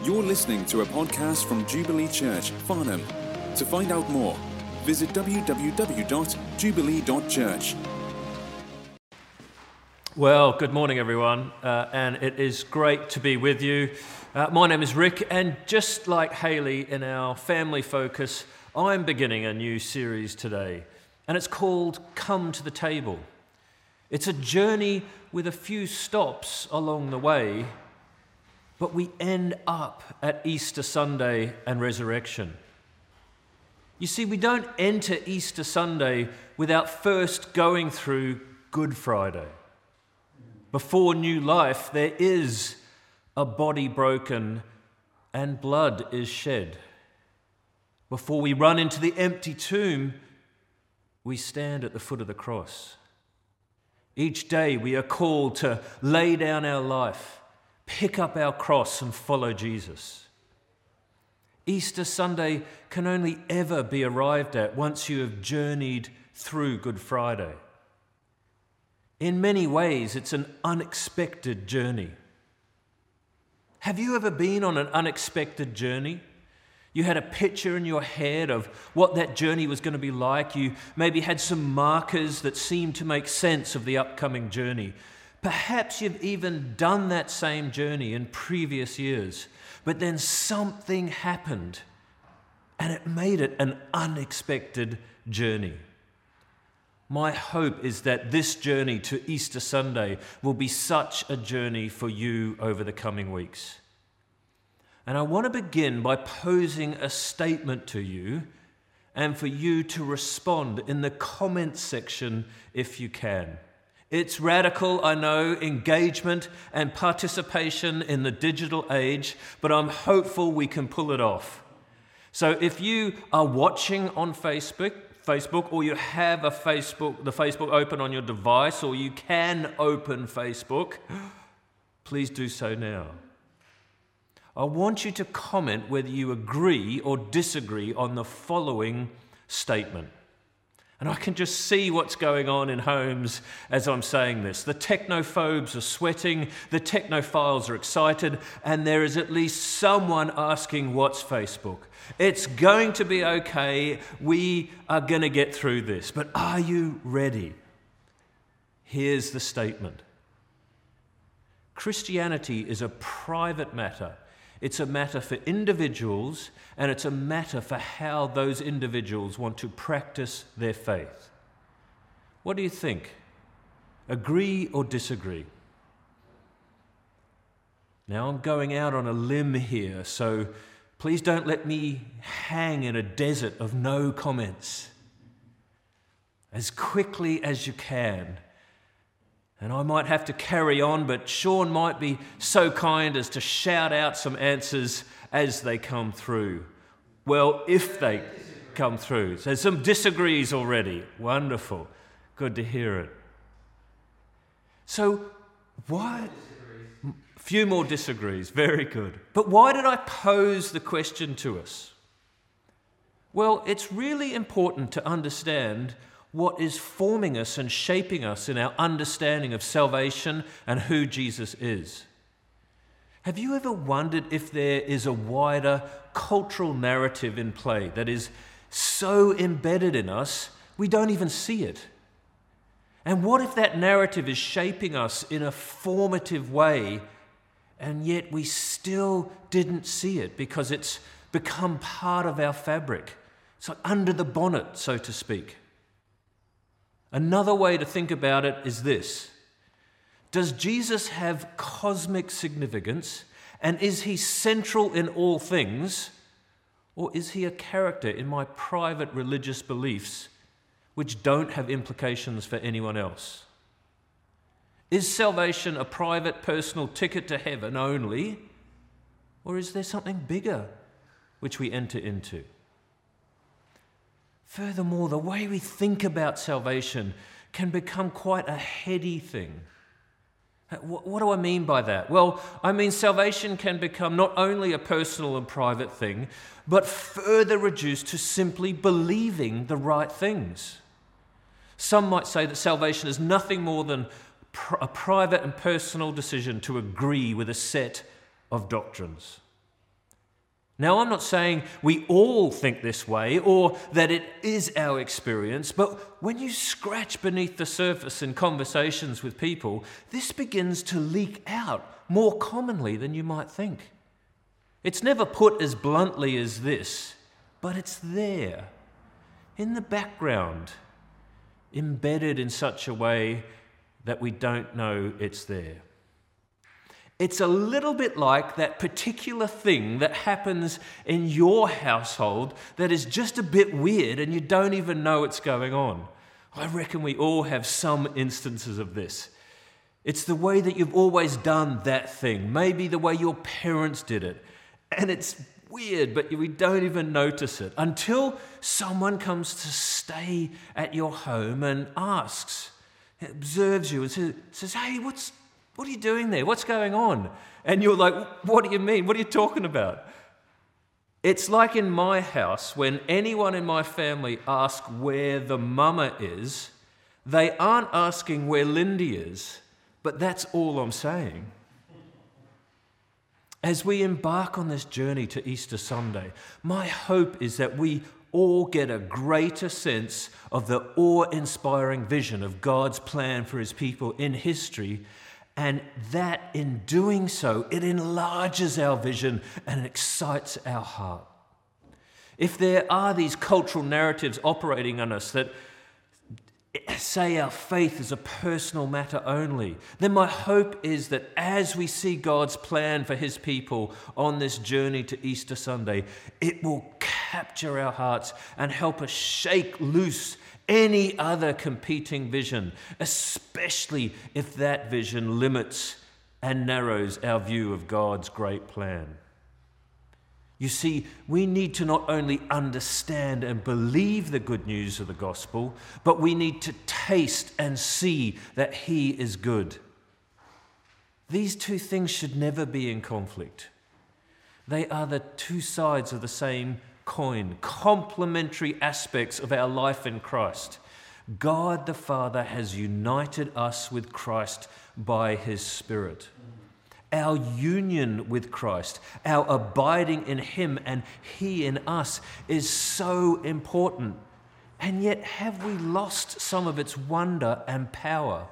You're listening to a podcast from Jubilee Church, Farnham. To find out more, visit www.jubilee.church. Well, good morning, everyone, and it is great to be with you. My name is Rick, and just like Haley in our family focus, I'm beginning a new series today, and it's called Come to the Table. It's a journey with a few stops along the way, but we end up at Easter Sunday and resurrection. You see, we don't enter Easter Sunday without first going through Good Friday. Before new life, there is a body broken and blood is shed. Before we run into the empty tomb, we stand at the foot of the cross. Each day we are called to lay down our life, pick up our cross and follow Jesus. Easter Sunday can only ever be arrived at once you have journeyed through Good Friday. In many ways, it's an unexpected journey. Have you ever been on an unexpected journey? You had a picture in your head of what that journey was going to be like. You maybe had some markers that seemed to make sense of the upcoming journey. Perhaps you've even done that same journey in previous years, but then something happened and it made it an unexpected journey. My hope is that this journey to Easter Sunday will be such a journey for you over the coming weeks. And I want to begin by posing a statement to you and for you to respond in the comments section if you can. It's radical, I know, engagement and participation in the digital age, but I'm hopeful we can pull it off. So if you are watching on Facebook, or you have the Facebook open on your device, or you can open Facebook, please do so now. I want you to comment whether you agree or disagree on the following statement. And I can just see what's going on in homes as I'm saying this. The technophobes are sweating, the technophiles are excited, and there is at least someone asking, what's Facebook? It's going to be okay. We are going to get through this. But are you ready? Here's the statement. Christianity is a private matter. It's a matter for individuals, and it's a matter for how those individuals want to practice their faith. What do you think? Agree or disagree? Now, I'm going out on a limb here, so please don't let me hang in a desert of no comments. As quickly as you can. And I might have to carry on, but Sean might be so kind as to shout out some answers as they come through. Well, if they come through. So some disagrees already. Wonderful. Good to hear it. So why? A few more disagrees. Very good. But why did I pose the question to us? Well, it's really important to understand what is forming us and shaping us in our understanding of salvation and who Jesus is. Have you ever wondered if there is a wider cultural narrative in play that is so embedded in us we don't even see it? And what if that narrative is shaping us in a formative way and yet we still didn't see it because it's become part of our fabric? It's like under the bonnet, so to speak. Another way to think about it is this. Does Jesus have cosmic significance, and is he central in all things, or is he a character in my private religious beliefs which don't have implications for anyone else? Is salvation a private, personal ticket to heaven only, or is there something bigger which we enter into? Furthermore, the way we think about salvation can become quite a heady thing. What do I mean by that? Well, I mean salvation can become not only a personal and private thing, but further reduced to simply believing the right things. Some might say that salvation is nothing more than a private and personal decision to agree with a set of doctrines. Now, I'm not saying we all think this way or that it is our experience, but when you scratch beneath the surface in conversations with people, this begins to leak out more commonly than you might think. It's never put as bluntly as this, but it's there, in the background, embedded in such a way that we don't know it's there. It's a little bit like that particular thing that happens in your household that is just a bit weird and you don't even know it's going on. I reckon we all have some instances of this. It's the way that you've always done that thing, maybe the way your parents did it. And it's weird, but we don't even notice it until someone comes to stay at your home and asks, observes you and says, "Hey, what are you doing there? What's going on?" And you're like, "What do you mean? What are you talking about?" It's like in my house, when anyone in my family asks where the mama is, they aren't asking where Lindy is, but that's all I'm saying. As we embark on this journey to Easter Sunday, my hope is that we all get a greater sense of the awe-inspiring vision of God's plan for his people in history, and that in doing so, it enlarges our vision and excites our heart. If there are these cultural narratives operating on us that say our faith is a personal matter only, then my hope is that as we see God's plan for his people on this journey to Easter Sunday, it will capture our hearts and help us shake loose any other competing vision, especially if that vision limits and narrows our view of God's great plan. You see, we need to not only understand and believe the good news of the gospel, but we need to taste and see that he is good. These two things should never be in conflict. They are the two sides of the same coin, complementary aspects of our life in Christ. God the Father has united us with Christ by his Spirit. Our union with Christ, our abiding in him and he in us is so important. And yet have we lost some of its wonder and power?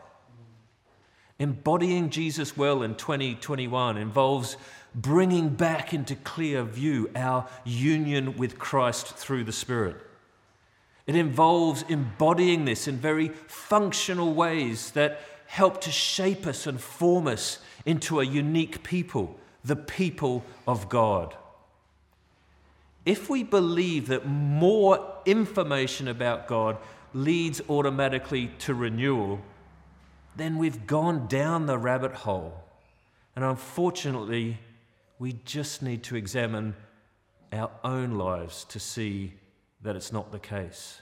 Embodying Jesus well in 2021 involves bringing back into clear view our union with Christ through the Spirit. It involves embodying this in very functional ways that help to shape us and form us into a unique people, the people of God. If we believe that more information about God leads automatically to renewal, then we've gone down the rabbit hole. And unfortunately, we just need to examine our own lives to see that it's not the case.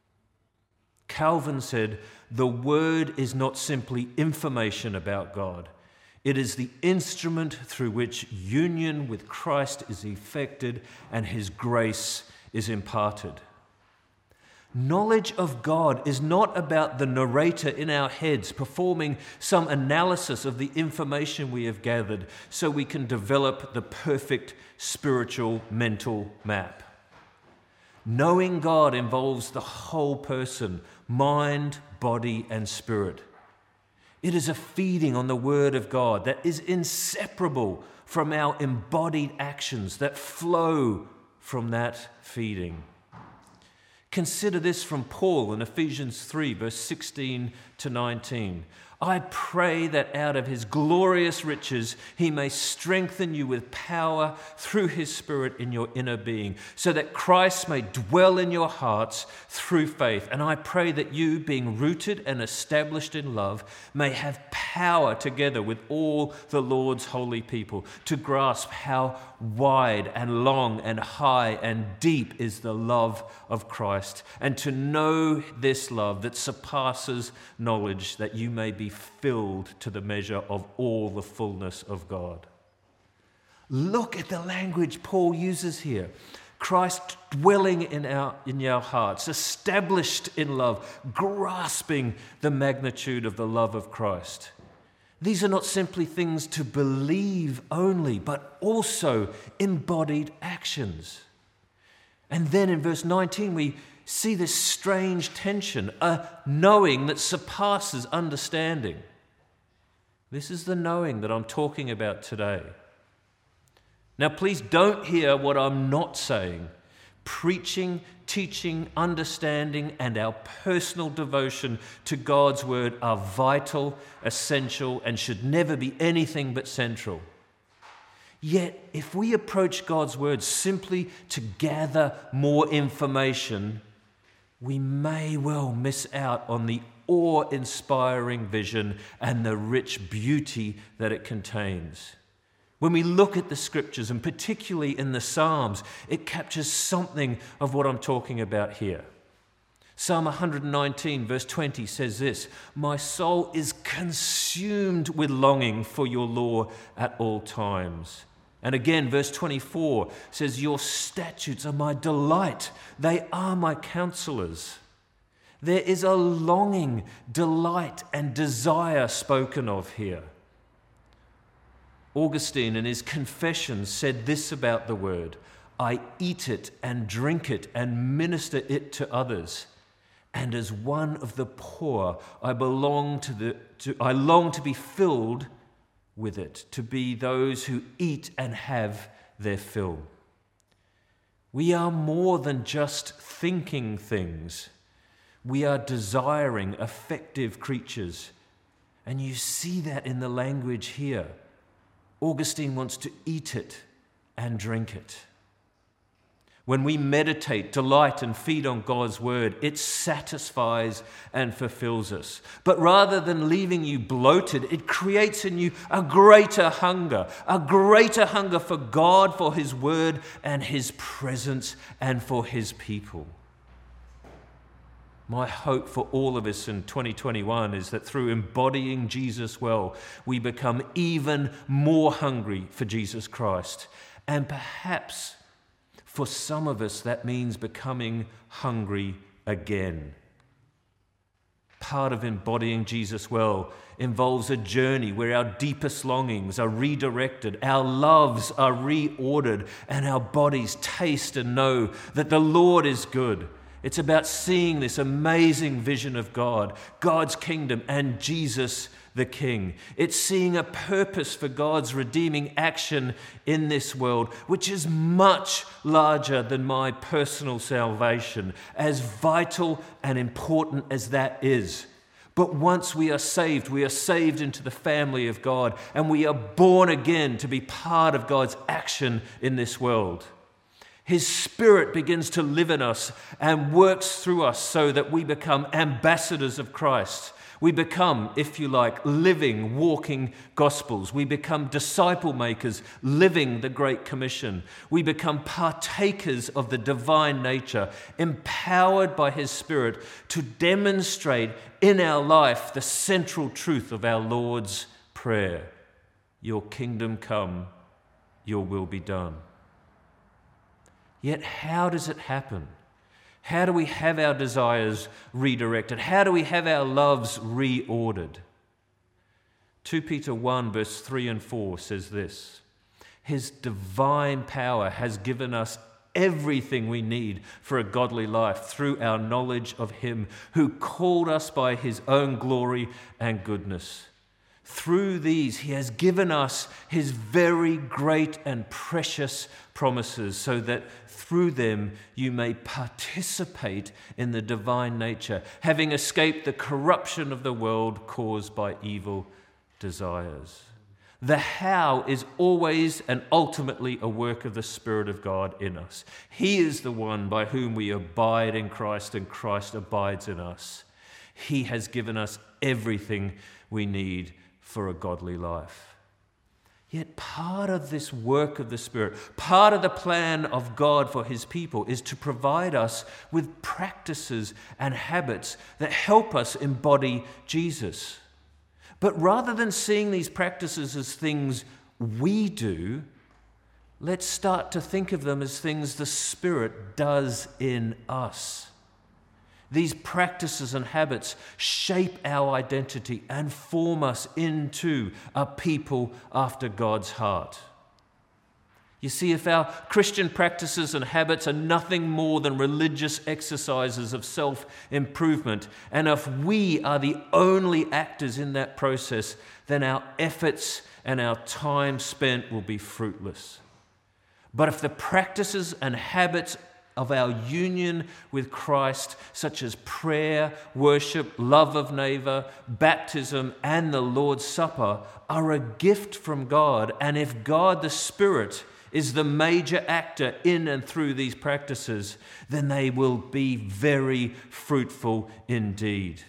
Calvin said, "The word is not simply information about God. It is the instrument through which union with Christ is effected and his grace is imparted." Knowledge of God is not about the narrator in our heads performing some analysis of the information we have gathered so we can develop the perfect spiritual mental map. Knowing God involves the whole person, mind, body, and spirit. It is a feeding on the Word of God that is inseparable from our embodied actions that flow from that feeding. Consider this from Paul in Ephesians 3, verse 16 to 19. "I pray that out of his glorious riches he may strengthen you with power through his Spirit in your inner being, so that Christ may dwell in your hearts through faith. And I pray that you, being rooted and established in love, may have power together with all the Lord's holy people to grasp how wide and long and high and deep is the love of Christ, and to know this love that surpasses knowledge, that you may be filled to the measure of all the fullness of God." Look at the language Paul uses here. Christ dwelling in our hearts, established in love, grasping the magnitude of the love of Christ. These are not simply things to believe only, but also embodied actions. And then in verse 19, we see this strange tension, a knowing that surpasses understanding. This is the knowing that I'm talking about today. Now, please don't hear what I'm not saying. Preaching, teaching, understanding, and our personal devotion to God's word are vital, essential, and should never be anything but central. Yet, if we approach God's word simply to gather more information, we may well miss out on the awe-inspiring vision and the rich beauty that it contains. When we look at the scriptures, and particularly in the Psalms, it captures something of what I'm talking about here. Psalm 119 verse 20 says this, "My soul is consumed with longing for your law at all times." And again, verse 24 says, "Your statutes are my delight. They are my counselors." There is a longing, delight, and desire spoken of here. Augustine, in his Confessions, said this about the word, "I eat it and drink it and minister it to others. And as one of the poor, I long to be filled with it, to be those who eat and have their fill." We are more than just thinking things. We are desiring, affective creatures. And you see that in the language here. Augustine wants to eat it and drink it. When we meditate, delight, and feed on God's word, it satisfies and fulfills us. But rather than leaving you bloated, it creates in you a greater hunger for God, for his word and his presence, and for his people. My hope for all of us in 2021 is that through embodying Jesus well, we become even more hungry for Jesus Christ. And perhaps for some of us, that means becoming hungry again. Part of embodying Jesus well involves a journey where our deepest longings are redirected, our loves are reordered, and our bodies taste and know that the Lord is good. It's about seeing this amazing vision of God, God's kingdom, and Jesus the King. It's seeing a purpose for God's redeeming action in this world, which is much larger than my personal salvation, as vital and important as that is. But once we are saved into the family of God, and we are born again to be part of God's action in this world. His Spirit begins to live in us and works through us so that we become ambassadors of Christ. We become, if you like, living, walking gospels. We become disciple makers, living the Great Commission. We become partakers of the divine nature, empowered by His Spirit to demonstrate in our life the central truth of our Lord's Prayer. Your kingdom come, your will be done. Yet how does it happen? How do we have our desires redirected? How do we have our loves reordered? 2 Peter 1 verse 3 and 4 says this, His divine power has given us everything we need for a godly life through our knowledge of Him who called us by His own glory and goodness. Through these, He has given us His very great and precious promises so that through them you may participate in the divine nature, having escaped the corruption of the world caused by evil desires. The how is always and ultimately a work of the Spirit of God in us. He is the one by whom we abide in Christ and Christ abides in us. He has given us everything we need for a godly life. Yet part of this work of the Spirit, part of the plan of God for His people is to provide us with practices and habits that help us embody Jesus. But rather than seeing these practices as things we do, let's start to think of them as things the Spirit does in us. These practices and habits shape our identity and form us into a people after God's heart. You see, if our Christian practices and habits are nothing more than religious exercises of self-improvement, and if we are the only actors in that process, then our efforts and our time spent will be fruitless. But if the practices and habits of our union with Christ, such as prayer, worship, love of neighbor, baptism, and the Lord's Supper, are a gift from God, and if God the Spirit is the major actor in and through these practices, then they will be very fruitful indeed.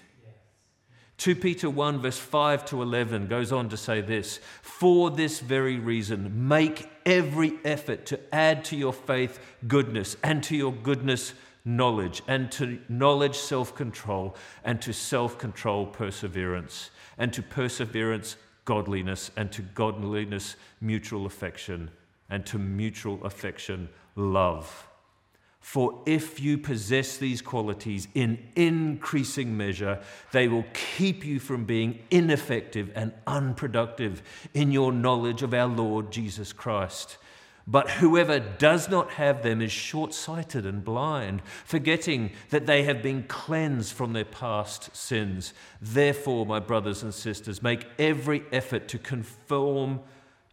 2 Peter 1 verse 5 to 11 goes on to say this: "For this very reason, make every effort to add to your faith goodness, and to your goodness knowledge, and to knowledge self-control, and to self-control perseverance, and to perseverance godliness, and to godliness mutual affection, and to mutual affection love. For if you possess these qualities in increasing measure, they will keep you from being ineffective and unproductive in your knowledge of our Lord Jesus Christ. But whoever does not have them is short-sighted and blind, forgetting that they have been cleansed from their past sins. Therefore, my brothers and sisters, make every effort to confirm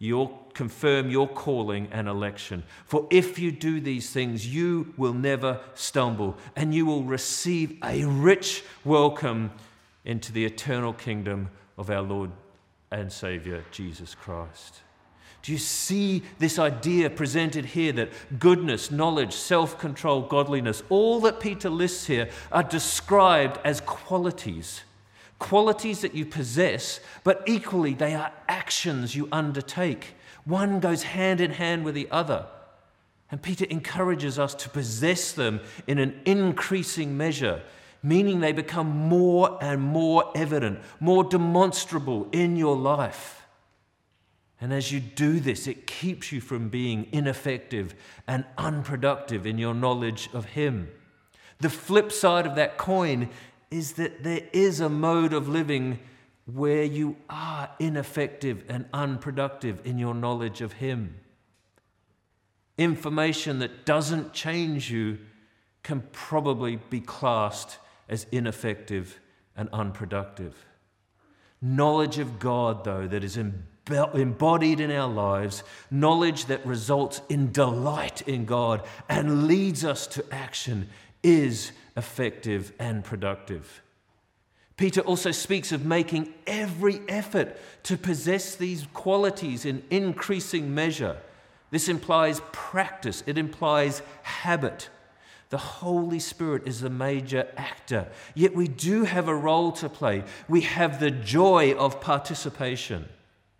your calling and election. For if you do these things, you will never stumble, and you will receive a rich welcome into the eternal kingdom of our Lord and Savior, Jesus Christ." Do you see this idea presented here that goodness, knowledge, self-control, godliness, all that Peter lists here are described as qualities? Qualities that you possess, but equally they are actions you undertake. One goes hand in hand with the other. And Peter encourages us to possess them in an increasing measure, meaning they become more and more evident, more demonstrable in your life. And as you do this, it keeps you from being ineffective and unproductive in your knowledge of Him. The flip side of that coin is that there is a mode of living where you are ineffective and unproductive in your knowledge of Him. Information that doesn't change you can probably be classed as ineffective and unproductive. Knowledge of God, though, that is embodied in our lives, knowledge that results in delight in God and leads us to action, is effective and productive. Peter also speaks of making every effort to possess these qualities in increasing measure. This implies practice, it implies habit. The Holy Spirit is the major actor, yet we do have a role to play. We have the joy of participation.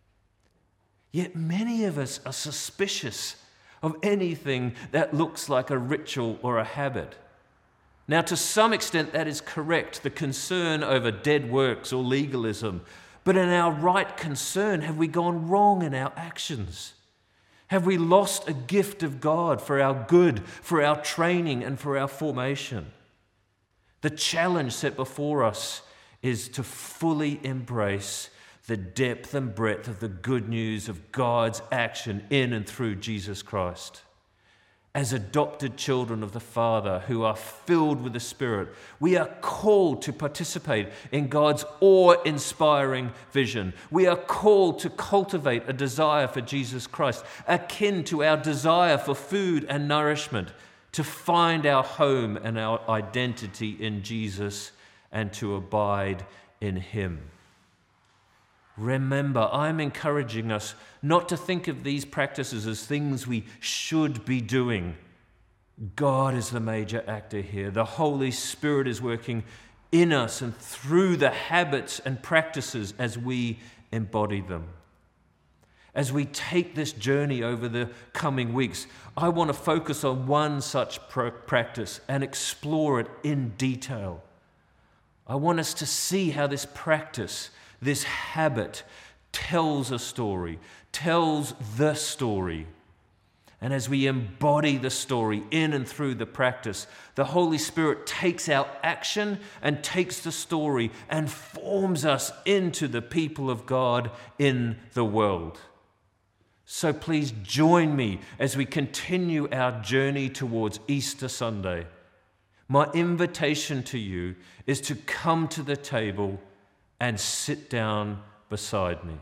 Yet many of us are suspicious of anything that looks like a ritual or a habit. Now, to some extent, that is correct, the concern over dead works or legalism. But in our right concern, have we gone wrong in our actions? Have we lost a gift of God for our good, for our training, and for our formation? The challenge set before us is to fully embrace the depth and breadth of the good news of God's action in and through Jesus Christ. As adopted children of the Father who are filled with the Spirit, we are called to participate in God's awe-inspiring vision. We are called to cultivate a desire for Jesus Christ, akin to our desire for food and nourishment, to find our home and our identity in Jesus and to abide in Him. Remember, I'm encouraging us not to think of these practices as things we should be doing. God is the major actor here. The Holy Spirit is working in us and through the habits and practices as we embody them. As we take this journey over the coming weeks, I want to focus on one such practice and explore it in detail. I want us to see how this practice, this habit, tells a story, tells the story. And as we embody the story in and through the practice, the Holy Spirit takes our action and takes the story and forms us into the people of God in the world. So please join me as we continue our journey towards Easter Sunday. My invitation to you is to come to the table and sit down beside me.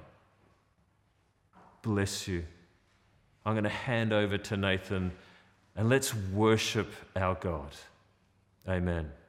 Bless you. I'm going to hand over to Nathan, and let's worship our God. Amen.